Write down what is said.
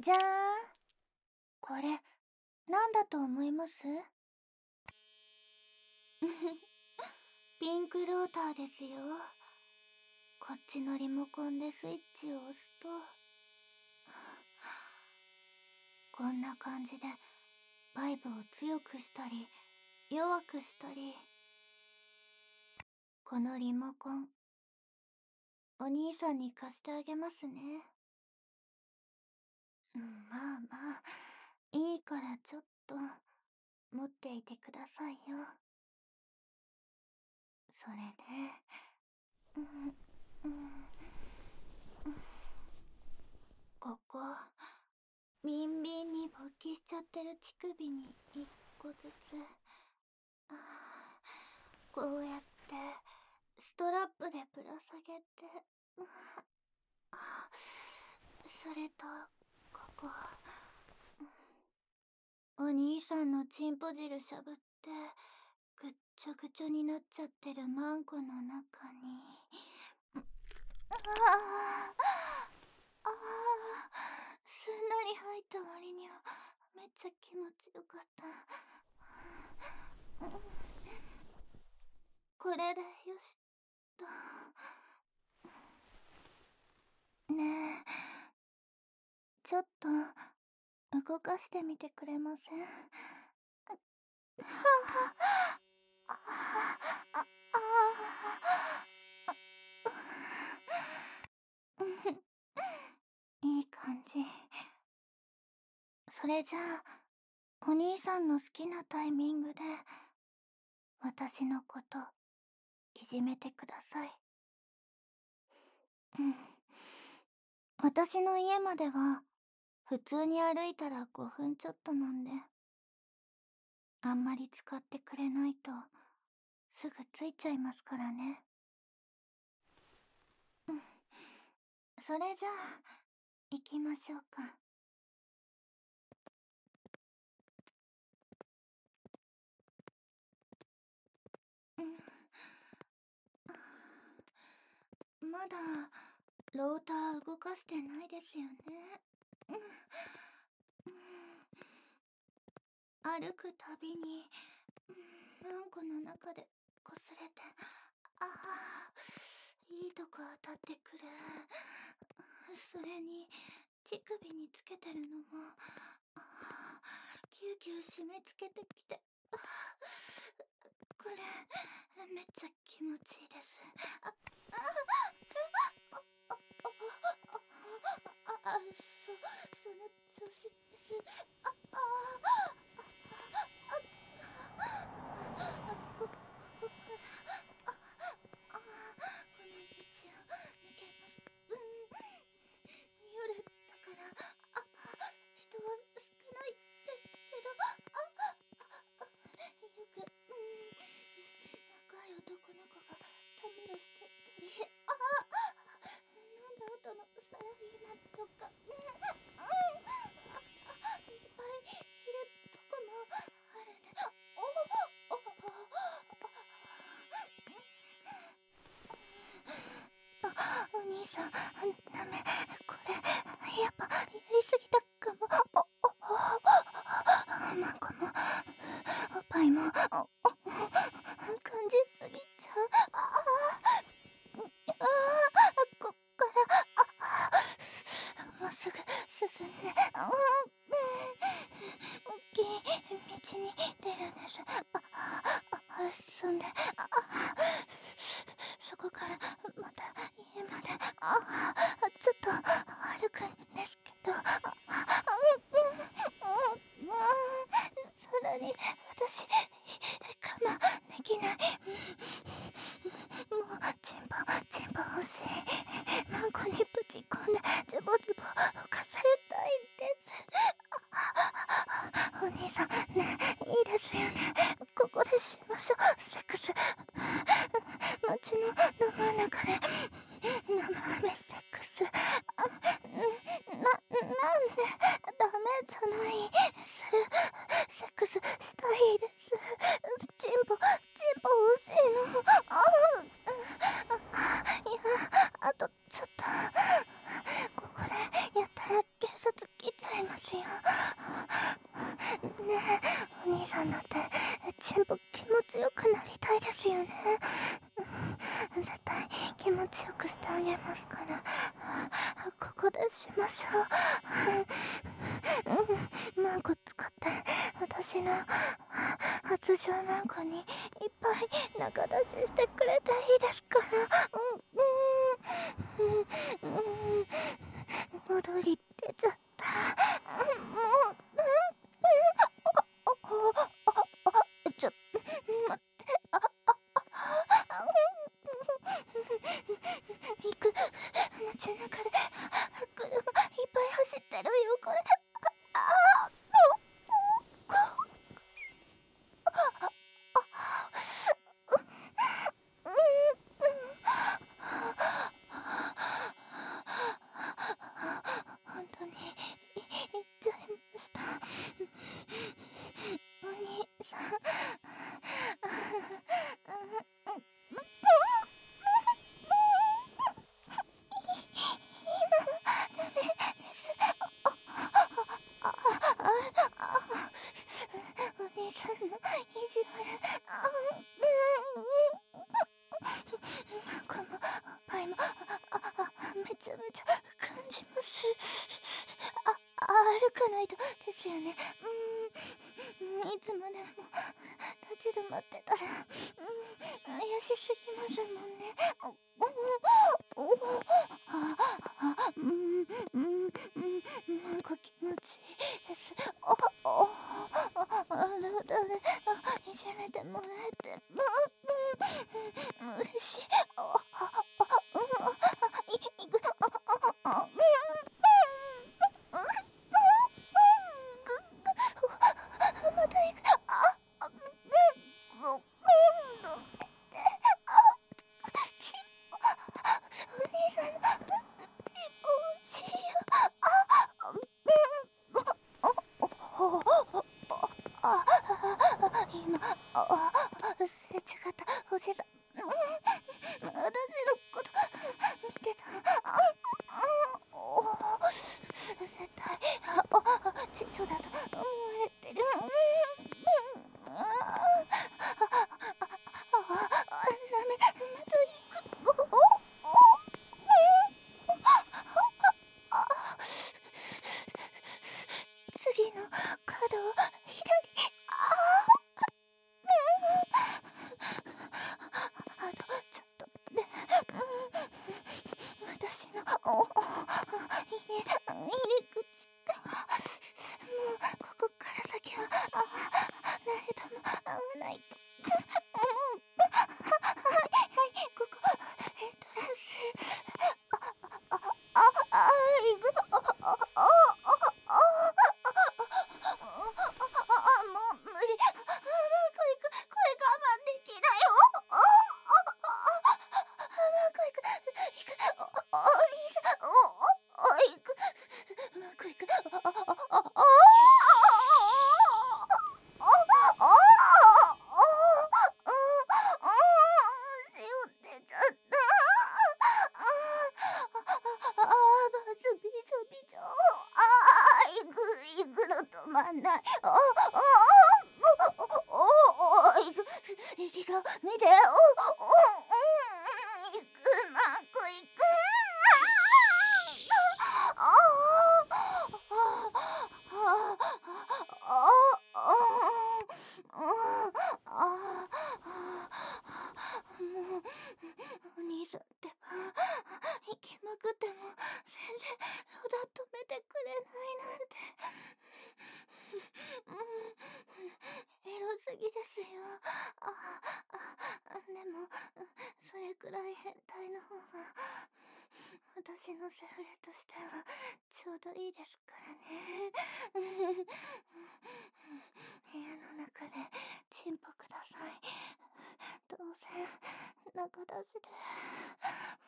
じゃーん。これ、なんだと思います？ピンクローターですよ。こっちのリモコンでスイッチを押すと、こんな感じでバイブを強くしたり弱くしたり。このリモコン、お兄さんに貸してあげますね。まあまあ、いいからちょっと持っていてくださいよ。それで、ここ、ビンビンに勃起しちゃってる乳首に一個ずつ、こうやってストラップでぶら下げて、それとここ、お兄さんのチンポ汁しゃぶってぐっちょぐちょになっちゃってるマンコの中に、すんなり入った割にはめっちゃ気持ちよかった。これでよしと。ねえ、ちょっと動かしてみてくれません？いい感じ。それじゃあ、お兄さんの好きなタイミングで私のこといじめてください。私の家までは普通に歩いたら5分ちょっとなんで、あんまり使ってくれないとすぐ着いちゃいますからね。それじゃあ行きましょうか。まだローター動かしてないですよね。歩くたびにうんこの中でこすれて、いいとこ当たってくる。それに乳首につけてるのもぎゅうぎゅう締め付けてきて、これめっちゃ気持ちいいです。その調子です。ここからこの道を抜けます。夜だから人は少ないですけど、よく若い男の子がたむろしてたり、飲んだ後のサラリーマンとか、いっぱいいるとこもあるね。お兄さん、ダメ。これやっぱやりすぎたかも。マコもおっぱいも感じすぎちゃう。こっからまっすぐ進んで大きい道に出るんです。そんでそこからまた家までちょっと歩くんですけど、さらに私我慢できない。もうチンポ欲しい。マンコにぶち込んでズボズボ浮かされたいです。お兄さんね、いいですよね。ここでしましょう、セックス。街のど真ん中で生身セックス。なんでダメじゃない。するセックスしたいです。チンポ欲しいの。いや、あとちょっと。ここでやったら警察来ちゃいよ。ねえ、お兄さんだってチンポ気持ちよくなりたいですよね。絶対気持ちよくしてあげますから、ここでしましょう。マンコ使って私の発情マンコにいっぱい中出ししてくれていいですから。踊り出ちゃった。もう、ちょ、待って、行く、街中で車いっぱい走ってるよ、これ。本当に行っちゃいました。お兄さん。お兄さんの意地悪。このおっぱいもめちゃめちゃ感じます。歩かないとですよね。いつまでも立ち止まってたら怪しすぎますもんね。なんか気持ちいいです。いじめてもらえて嬉しい。また行く。今度チンポ、お兄さんのチンポ欲しいよ。今すれ違ったおじさん、私のこと見てた。絶対知女だと思われてる。ダメ、また行く。次の角を左。あとちょっとで、私の入り口が、もうここから先は誰とも会わないと。はいここエントランス。行くの。もう無理。これ我慢できないよ。お兄さん、行く。もう行く。塩出ちゃった。バスびちょびちょ。行くの止まんない。行く。息が見て。行く。マンコ行く。もうお兄さんって行きまくっても全然育止めてくれないなんて。エロすぎですよ。でもそれくらい変態の方が私のセフレとしてはちょうどいいですからね。部屋の中でチンポください。どうせ中出しで。